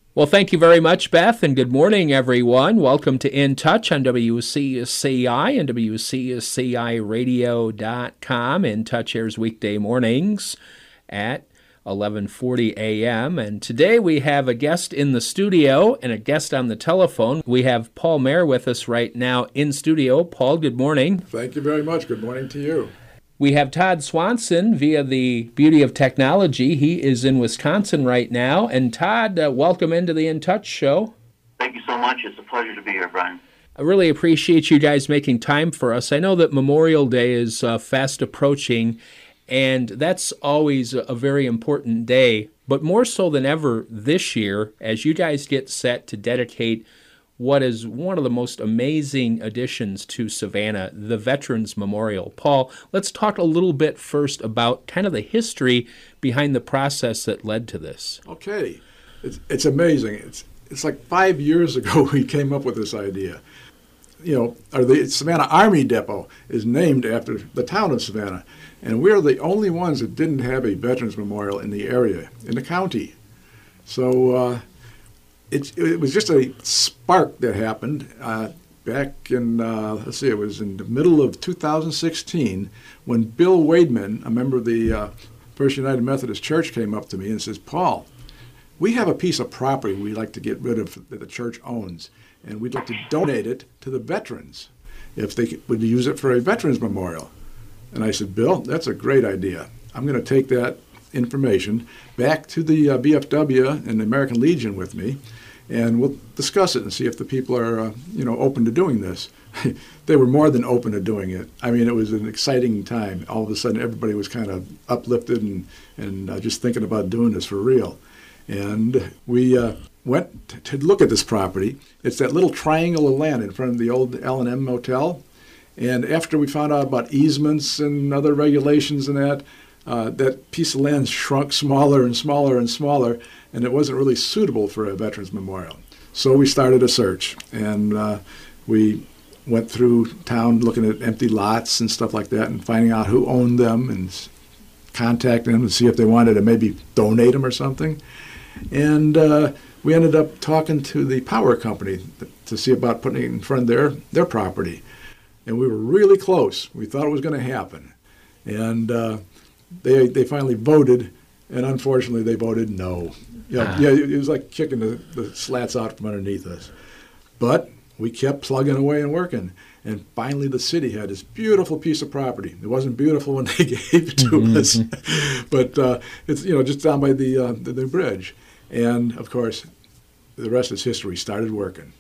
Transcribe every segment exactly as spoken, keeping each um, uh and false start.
Well, thank you very much, Beth, and good morning, everyone. Welcome to In Touch on W C C I and W C C I radio dot com. In Touch airs weekday mornings at eleven forty a.m. And today we have a guest in the studio and a guest on the telephone. We have Paul Mayer with us right now in studio. Paul, good morning. Thank you very much. Good morning to you. We have Todd Swanson via the Beauty of Technology. He is in Wisconsin right now. And Todd, uh, welcome into the In Touch show. Thank you so much. It's a pleasure to be here, Brian. I really appreciate you guys making time for us. I know that Memorial Day is uh, fast approaching, and that's always a very important day. But more so than ever this year, as you guys get set to dedicate what is one of the most amazing additions to Savannah, the Veterans Memorial. Paul, let's talk a little bit first about kind of the history behind the process that led to this. Okay. It's, it's amazing. It's it's like five years ago we came up with this idea. You know, or the Savannah Army Depot is named after the town of Savannah, and we're the only ones that didn't have a Veterans Memorial in the area, in the county. So, uh, It, it was just a spark that happened uh, back in, uh, let's see, it was in the middle of two thousand sixteen when Bill Wademan, a member of the uh, First United Methodist Church, came up to me and says, Paul, we have a piece of property we'd like to get rid of that the church owns, and we'd like to donate it to the veterans if they would use it for a Veterans Memorial. And I said, Bill, that's a great idea. I'm going to take that information back to the uh, V F W and the American Legion with me, and we'll discuss it and see if the people are, uh, you know, open to doing this. They were more than open to doing it. I mean, it was an exciting time. All of a sudden, everybody was kind of uplifted and, and uh, just thinking about doing this for real. And we uh, went t- to look at this property. It's that little triangle of land in front of the old L and M Motel. And after we found out about easements and other regulations and that, Uh, that piece of land shrunk smaller and smaller and smaller, and it wasn't really suitable for a Veterans Memorial. So we started a search, and uh, we went through town looking at empty lots and stuff like that and finding out who owned them and contacting them to see if they wanted to maybe donate them or something. And uh, we ended up talking to the power company to see about putting it in front of their, their property. And we were really close. We thought it was going to happen. And uh, They they finally voted, and unfortunately they voted no. Yeah, Ah. yeah, it was like kicking the, the slats out from underneath us. But we kept plugging away and working, and finally the city had this beautiful piece of property. It wasn't beautiful when they gave it to Mm-hmm. us, but uh, it's you know just down by the, uh, the the bridge, and of course the rest is history. Started working.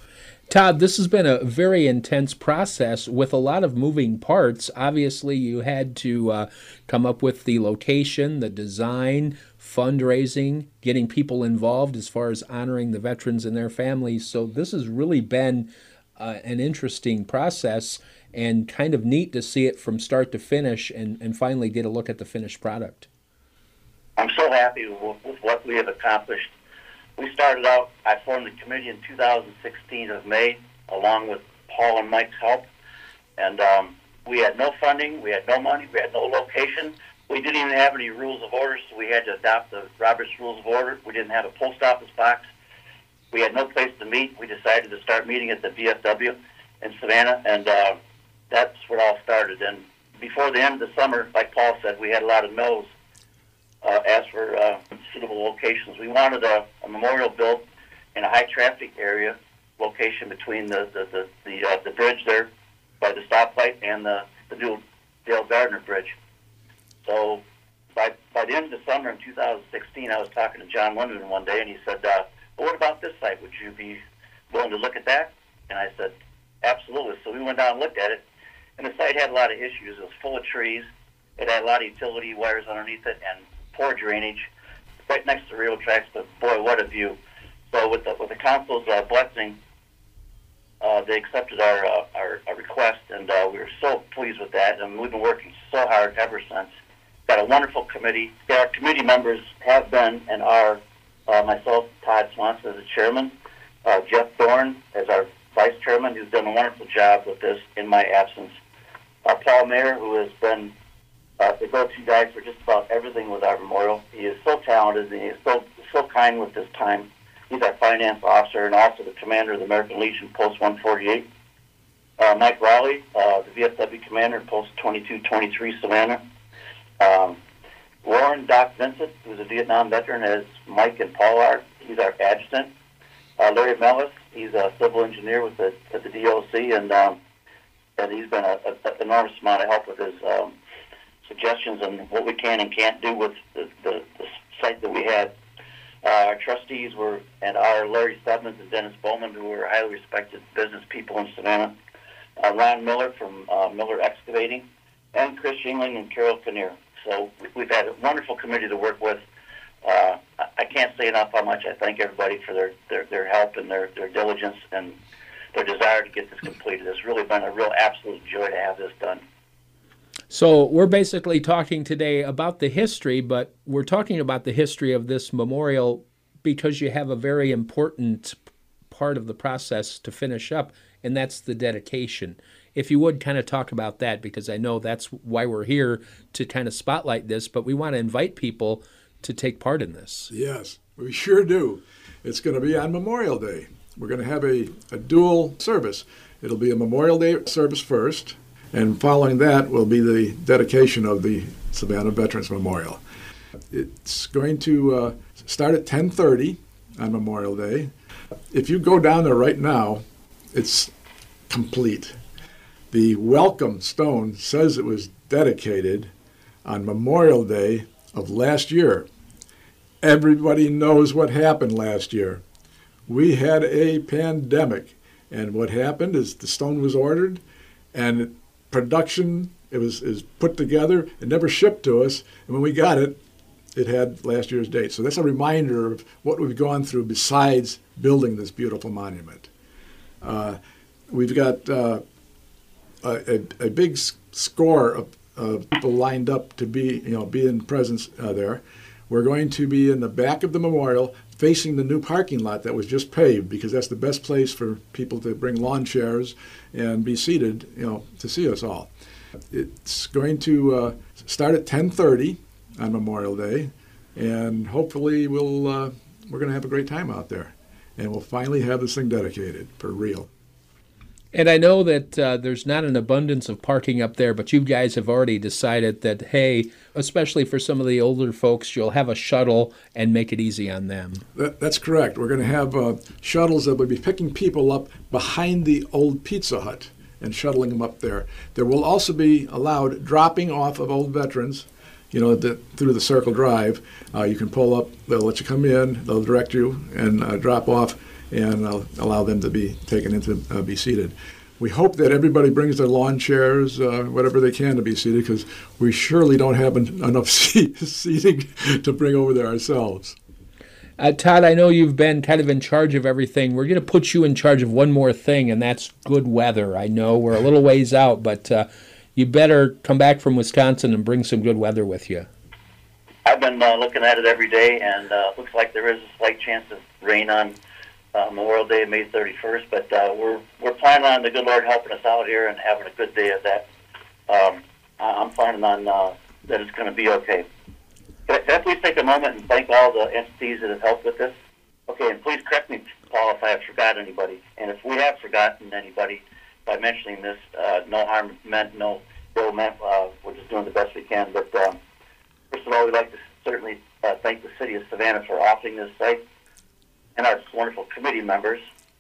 Todd, this has been a very intense process with a lot of moving parts. Obviously, you had to uh, come up with the location, the design, fundraising, getting people involved as far as honoring the veterans and their families. So this has really been uh, an interesting process and kind of neat to see it from start to finish and, and finally get a look at the finished product. I'm so happy with, with what we have accomplished. We started out, I formed the committee in two thousand sixteen of May, along with Paul and Mike's help. And um, we had no funding, we had no money, we had no location. We didn't even have any rules of order, so we had to adopt the Robert's Rules of Order. We didn't have a post office box. We had no place to meet. We decided to start meeting at the V F W in Savannah, and uh, that's where it all started. And before the end of the summer, like Paul said, we had a lot of no's. Uh, asked for uh, suitable locations. We wanted a, a memorial built in a high-traffic area, location between the the the the, uh, the bridge there by the stoplight and the, the new Dale Gardner Bridge. So by by the end of the summer in two thousand sixteen, I was talking to John London one day, and he said, uh, well, what about this site? Would you be willing to look at that? And I said, absolutely. So we went down and looked at it, and the site had a lot of issues. It was full of trees. It had a lot of utility wires underneath it, and poor drainage, right next to railroad tracks, but boy, what a view. So with the, with the council's uh, blessing, uh, they accepted our, uh, our our request, and uh, we were so pleased with that, and we've been working so hard ever since. Got a wonderful committee. Our committee members have been and are uh, myself, Todd Swanson as the chairman, uh, Jeff Thorne as our vice chairman, who's done a wonderful job with this in my absence, uh, Paul Mayer, who has been Uh, the go-to guy for just about everything with our memorial. He is so talented, and he is so so kind with his time. He's our finance officer and also the commander of the American Legion Post one forty-eight. Uh, Mike Rowley, uh, the V F W commander, Post twenty-two twenty-three, Savannah. Um, Warren Doc Vincent, who's a Vietnam veteran, as Mike and Paul are. He's our adjutant. Uh, Larry Mellis, he's a civil engineer with the, at the D O C, and um, and he's been an enormous amount of help with his um, suggestions on what we can and can't do with the, the, the site that we had. Uh, our trustees were and are Larry Stebbins and Dennis Bowman, who were highly respected business people in Savannah. Uh, Ron Miller from uh, Miller Excavating, and Chris Shingling and Carol Kinnear. So we've had a wonderful committee to work with. Uh, I can't say enough how much I thank everybody for their, their, their help and their, their diligence and their desire to get this completed. It's really been a real absolute joy to have this done. So we're basically talking today about the history, but we're talking about the history of this memorial because you have a very important part of the process to finish up, and that's the dedication. If you would kind of talk about that, because I know that's why we're here, to kind of spotlight this, but we want to invite people to take part in this. Yes, we sure do. It's going to be on Memorial Day. We're going to have a, a dual service. It'll be a Memorial Day service first, and following that will be the dedication of the Savannah Veterans Memorial. It's going to uh, start at ten thirty on Memorial Day. If you go down there right now, it's complete. The welcome stone says it was dedicated on Memorial Day of last year. Everybody knows what happened last year. We had a pandemic, and what happened is the stone was ordered, and production, it was, is put together, it never shipped to us, and when we got it, it had last year's date. So that's a reminder of what we've gone through besides building this beautiful monument. Uh, we've got uh, a, a big score of uh, people lined up to be, you know, be in presence uh, there. We're going to be in the back of the memorial, facing the new parking lot that was just paved, because that's the best place for people to bring lawn chairs and be seated, you know, to see us all. It's going to uh, start at ten thirty on Memorial Day, and hopefully we'll uh, we're going to have a great time out there, and we'll finally have this thing dedicated for real. And I know that uh, there's not an abundance of parking up there, but you guys have already decided that, hey, especially for some of the older folks, you'll have a shuttle and make it easy on them. That, that's correct. We're going to have uh, shuttles that will be picking people up behind the old Pizza Hut and shuttling them up there. There will also be allowed dropping off of old veterans, you know, the, through the Circle Drive. Uh, you can pull up, they'll let you come in, they'll direct you and uh, drop off, and uh, allow them to be taken in to uh, be seated. We hope that everybody brings their lawn chairs, uh, whatever they can, to be seated, because we surely don't have en- enough seat- seating to bring over there ourselves. Uh, Todd, I know you've been kind of in charge of everything. We're going to put you in charge of one more thing, and that's good weather. I know we're a little ways out, but uh, you better come back from Wisconsin and bring some good weather with you. I've been uh, looking at it every day, and uh, looks like there is a slight chance of rain on Uh, Memorial Day, May thirty-first, but uh, we're we're planning on the good Lord helping us out here and having a good day of that. Um, I'm planning on uh, that it's going to be okay. Can I, can I please take a moment and thank all the entities that have helped with this? Okay, and please correct me, Paul, if I have forgotten anybody. And if we have forgotten anybody by mentioning this, uh, no harm meant, no ill meant. Uh, we're just doing the best we can. But um, first of all, we'd like to certainly uh, thank the city of Savannah for offering this site, and our wonderful committee members,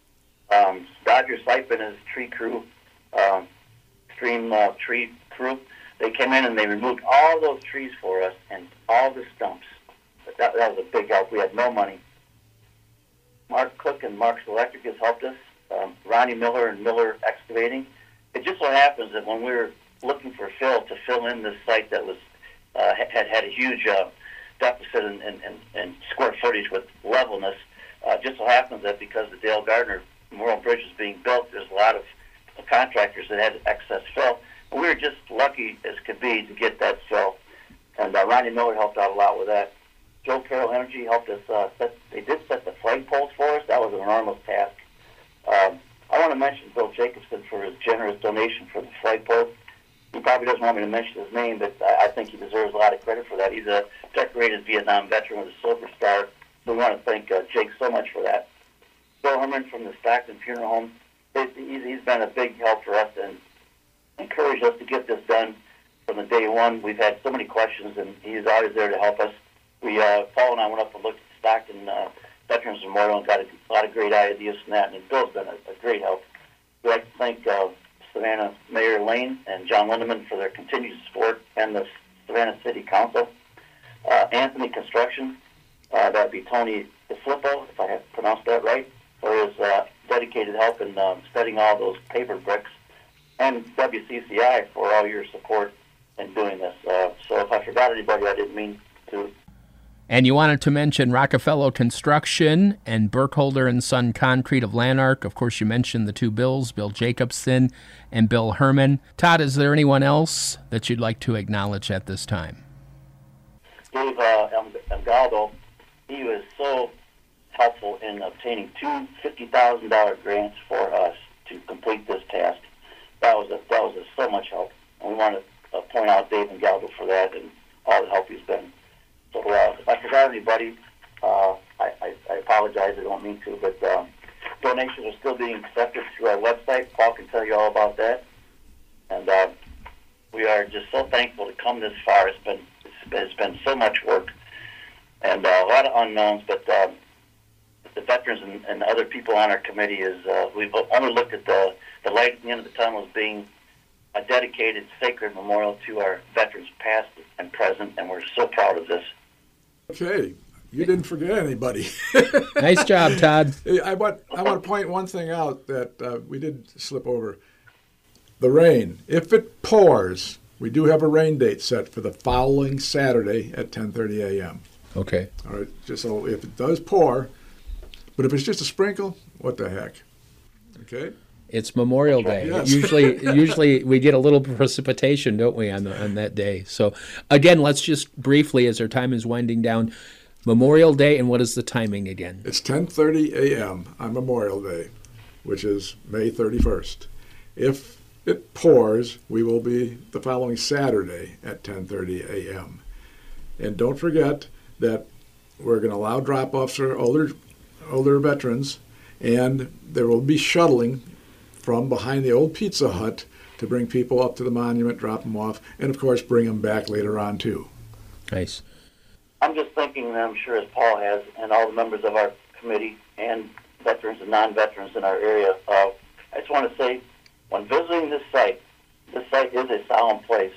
um, Roger Sipe and his tree crew, um, stream uh, tree crew. They came in and they removed all those trees for us and all the stumps. But that, that was a big help. We had no money. Mark Cook and Mark's Electric has helped us. Um, Ronnie Miller and Miller Excavating. It just so happens that when we were looking for fill to fill in this site that was uh, had had a huge uh, deficit in, in, in, in square footage with levelness, Uh, just so happens that because the Dale Gardner Memorial Bridge is being built, there's a lot of contractors that had excess fill. And we were just lucky as could be to get that fill. And uh, Ronnie Miller helped out a lot with that. Joe Carroll Energy helped us uh, set, they did set the flagpoles for us. That was an enormous task. Um, I want to mention Bill Jacobson for his generous donation for the flagpoles. He probably doesn't want me to mention his name, but I, I think he deserves a lot of credit for that. He's a decorated Vietnam veteran with a Silver Star we want to thank uh, Jake so much for that. Bill Herman from the Stockton Funeral Home, he's, he's been a big help for us and encouraged us to get this done from the day one. We've had so many questions, and he's always there to help us. We, uh, Paul and I went up and looked at Stockton uh, Veterans Memorial and got a lot of great ideas from that, and Bill's been a, a great help. We'd like to thank uh, Savannah Mayor Lane and John Lindeman for their continued support, and the Savannah City Council. Uh, Anthony Construction, uh, that would be Tony DeFlippo, if I have pronounced that right, for his uh, dedicated help in um, setting all those paper bricks, and W C C I for all your support in doing this. Uh, so if I forgot anybody, I didn't mean to. And you wanted to mention Rockefeller Construction and Burkholder and Son Concrete of Lanark. Of course, you mentioned the two Bills, Bill Jacobson and Bill Herman. Todd, is there anyone else that you'd like to acknowledge at this time? Dave uh, Galdo, he was so helpful in obtaining two fifty thousand dollars grants for us to complete this task. That was a, that was a, so much help. And we want to uh, point out Dave Galdo for that and all the help he's been. So uh, if I forgot anybody, uh, I, I, I apologize. I don't mean to, but um, donations are still being accepted through our website. Paul can tell you all about that. And uh, we are just so thankful to come this far. It's been it's been, it's been so much work and uh, a lot of unknowns, but um, the veterans and, and other people on our committee is uh, we've only looked at the, the light at the end of the tunnel as being a dedicated, sacred memorial to our veterans past and present, and we're so proud of this. Okay, you didn't forget anybody. Nice job, Todd. I want I want to point one thing out that uh, we did slip over. The rain. If it pours, we do have a rain date set for the following Saturday at ten thirty a.m. Okay. All right, just so if it does pour, but if it's just a sprinkle, what the heck? Okay. It's Memorial Day. Yes. Usually, usually we get a little precipitation, don't we, on the, on that day? So, again, let's just briefly, as our time is winding down, Memorial Day, and what is the timing again? It's ten thirty a.m. on Memorial Day, which is May thirty-first. If it pours, we will be the following Saturday at ten thirty a.m. And don't forget that we're going to allow drop-offs for older, older veterans, and there will be shuttling from behind the old Pizza Hut to bring people up to the monument, drop them off, and, of course, bring them back later on, too. Nice. I'm just thinking, and I'm sure as Paul has, and all the members of our committee and veterans and non-veterans in our area, uh, I just want to say, when visiting this site, this site is a solemn place,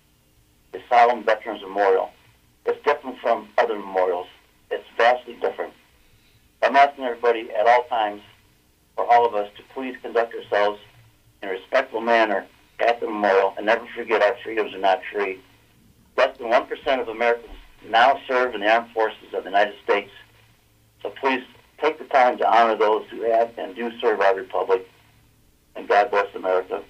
a solemn Veterans Memorial. It's different from other memorials. It's vastly different. I'm asking everybody at all times, for all of us, to please conduct ourselves in a respectful manner at the memorial and never forget our freedoms are not free. Less than one percent of Americans now serve in the armed forces of the United States. So please take the time to honor those who have and do serve our republic. And God bless America.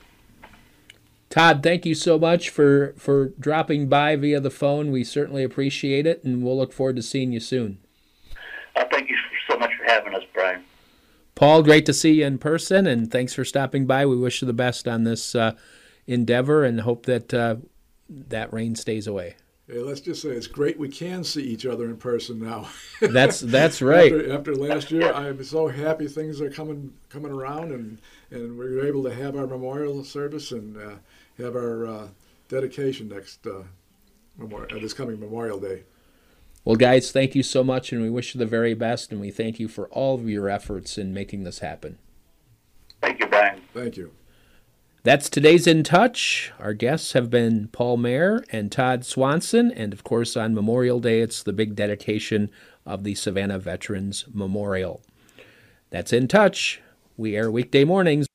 Todd, thank you so much for, for dropping by via the phone. We certainly appreciate it, and we'll look forward to seeing you soon. Uh, thank you so much for having us, Brian. Paul, great to see you in person, and thanks for stopping by. We wish you the best on this uh, endeavor and hope that uh, that rain stays away. Hey, let's just say it's great we can see each other in person now. That's that's right. After, after last year, I'm so happy things are coming coming around, and, and we were able to have our memorial service and uh, have our uh, dedication next uh, memorial, uh, this coming Memorial Day. Well, guys, thank you so much, and we wish you the very best, and we thank you for all of your efforts in making this happen. Thank you, Brian. Thank you. That's today's In Touch. Our guests have been Paul Mayer and Todd Swanson, and of course on Memorial Day, it's the big dedication of the Savannah Veterans Memorial. That's In Touch. We air weekday mornings.